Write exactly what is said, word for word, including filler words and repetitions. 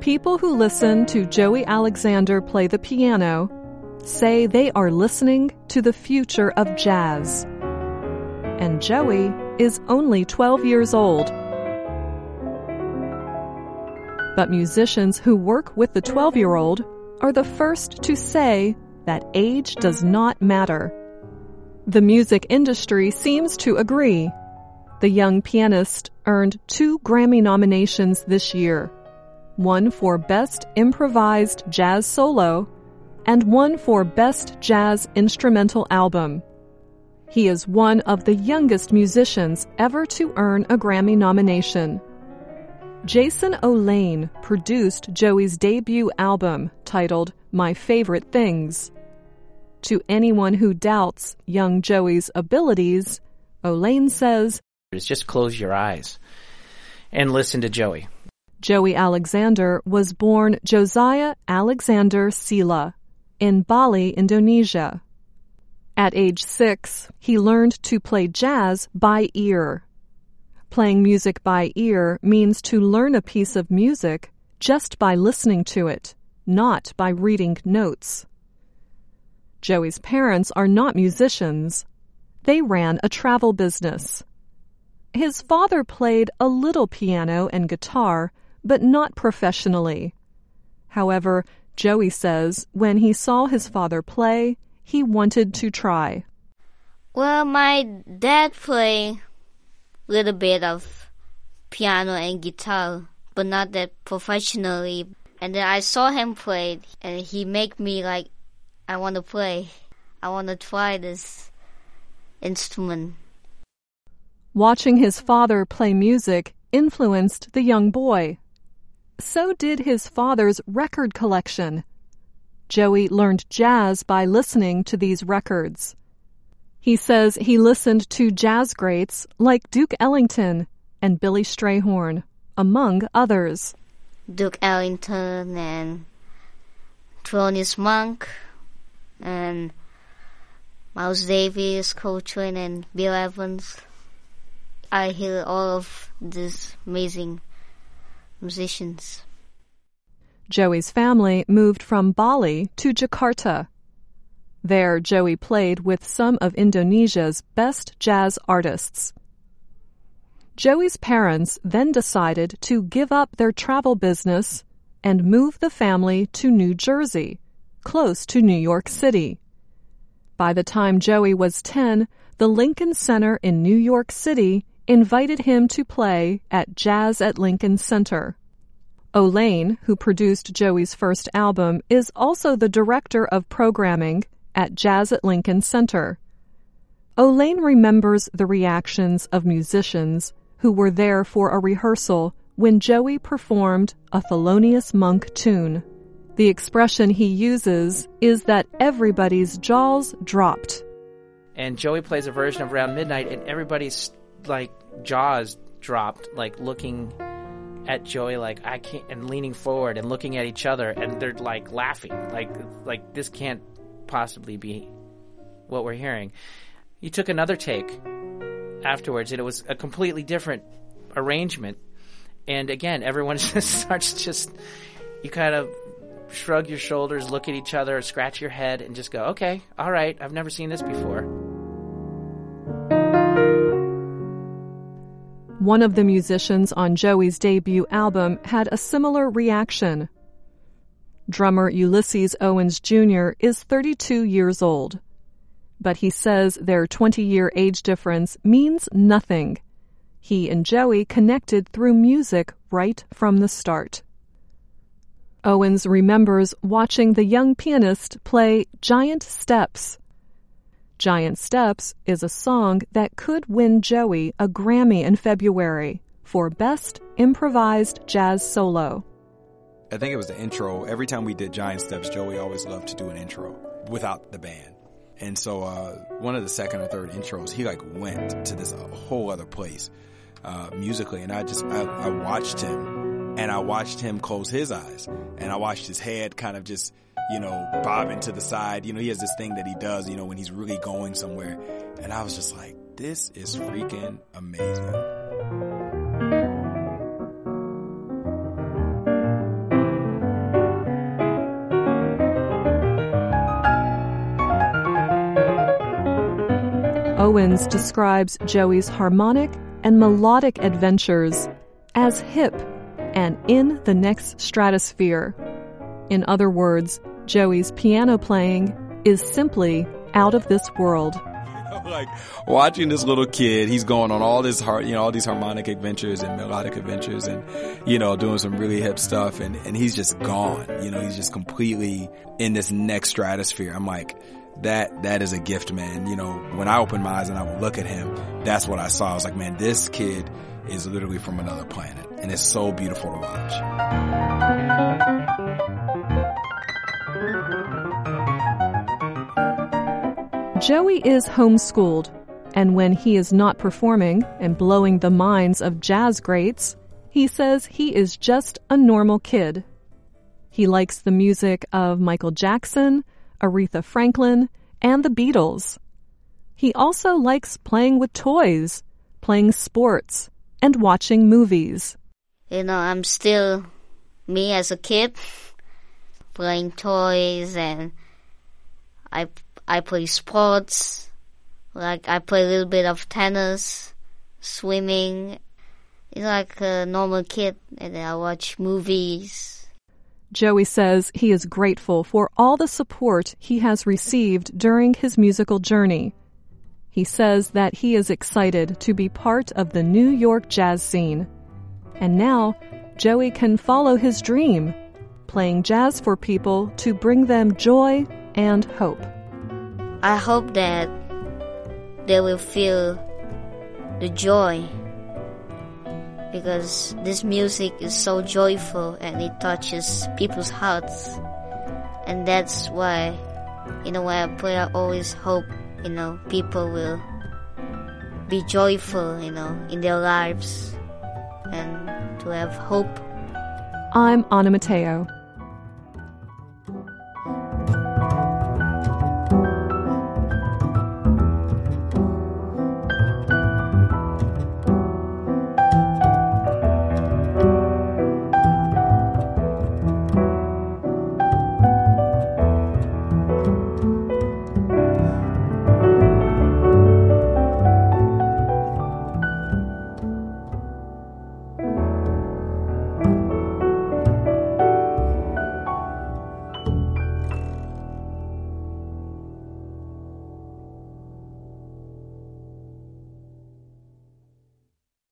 People who listen to Joey Alexander play the piano say they are listening to the future of jazz. And Joey is only twelve years old. But musicians who work with the twelve-year-old are the first to say that age does not matter. The music industry seems to agree. The young pianist earned two Grammy nominations this year, one for Best Improvised Jazz Solo and one for Best Jazz Instrumental Album. He is one of the youngest musicians ever to earn a Grammy nomination. Jason O'Lane produced Joey's debut album titled My Favorite Things. To anyone who doubts young Joey's abilities, O'Lane says, just close your eyes and listen to Joey. Joey Alexander was born Josiah Alexander Sila in Bali, Indonesia. At age six, he learned to play jazz by ear. Playing music by ear means to learn a piece of music just by listening to it, not by reading notes. Joey's parents are not musicians. They ran a travel business. His father played a little piano and guitar, but not professionally. However, Joey says when he saw his father play, he wanted to try. Well, my dad played a little bit of piano and guitar, but not that professionally. And then I saw him play, and he made me like, I want to play. I want to try this instrument. Watching his father play music influenced the young boy. So did his father's record collection. Joey learned jazz by listening to these records. He says he listened to jazz greats like Duke Ellington and Billy Strayhorn, among others. Duke Ellington and Thelonious Monk and Miles Davis, Coltrane, and Bill Evans. I hear all of these amazing musicians. Joey's family moved from Bali to Jakarta. There, Joey played with some of Indonesia's best jazz artists. Joey's parents then decided to give up their travel business and move the family to New Jersey, close to New York City. By the time Joey was ten, the Lincoln Center in New York City invited him to play at Jazz at Lincoln Center. O'Lane, who produced Joey's first album, is also the director of programming at Jazz at Lincoln Center. O'Lane remembers the reactions of musicians who were there for a rehearsal when Joey performed a Thelonious Monk tune. The expression he uses is that everybody's jaws dropped. And Joey plays a version of Around Midnight, and everybody's like jaws dropped, like looking at Joey like I can't, and leaning forward and looking at each other, and they're like laughing, like like this can't possibly be what we're hearing. He took another take afterwards, and it was a completely different arrangement. And again, everyone just starts just, you kind of shrug your shoulders, look at each other, scratch your head, and just go, okay, all right, I've never seen this before. One of the musicians on Joey's debut album had a similar reaction. Drummer Ulysses Owens Junior is thirty-two years old, but he says their twenty-year age difference means nothing. He and Joey connected through music right from the start. Owens remembers watching the young pianist play Giant Steps. Giant Steps is a song that could win Joey a Grammy in February for Best Improvised Jazz Solo. I think it was the intro. Every time we did Giant Steps, Joey always loved to do an intro without the band. And so uh one of the second or third intros, he like went to this uh, whole other place uh musically. And I just, I, I watched him, and I watched him close his eyes, and I watched his head kind of just, you know, bobbing to the side. You know, he has this thing that he does, you know, when he's really going somewhere. And I was just like, this is freaking amazing. Simmons describes Joey's harmonic and melodic adventures as hip and in the next stratosphere. In other words, Joey's piano playing is simply out of this world. Like watching this little kid, he's going on all this har- you know, all these harmonic adventures and melodic adventures and, you know, doing some really hip stuff and, and he's just gone. You know, he's just completely in this next stratosphere. I'm like, that, that is a gift, man. You know, when I opened my eyes and I would look at him, that's what I saw. I was like, man, this kid is literally from another planet and it's so beautiful to watch. Joey is homeschooled, and when he is not performing and blowing the minds of jazz greats, he says he is just a normal kid. He likes the music of Michael Jackson, Aretha Franklin, and the Beatles. He also likes playing with toys, playing sports, and watching movies. You know, I'm still me as a kid, playing toys, and I I play sports. Like, I play a little bit of tennis, swimming. It's like a normal kid, and then I watch movies. Joey says he is grateful for all the support he has received during his musical journey. He says that he is excited to be part of the New York jazz scene. And now, Joey can follow his dream, playing jazz for people to bring them joy and hope. I hope that they will feel the joy, because this music is so joyful and it touches people's hearts. And that's why, you know, when I play, I always hope, you know, people will be joyful, you know, in their lives and to have hope. I'm Anna Mateo.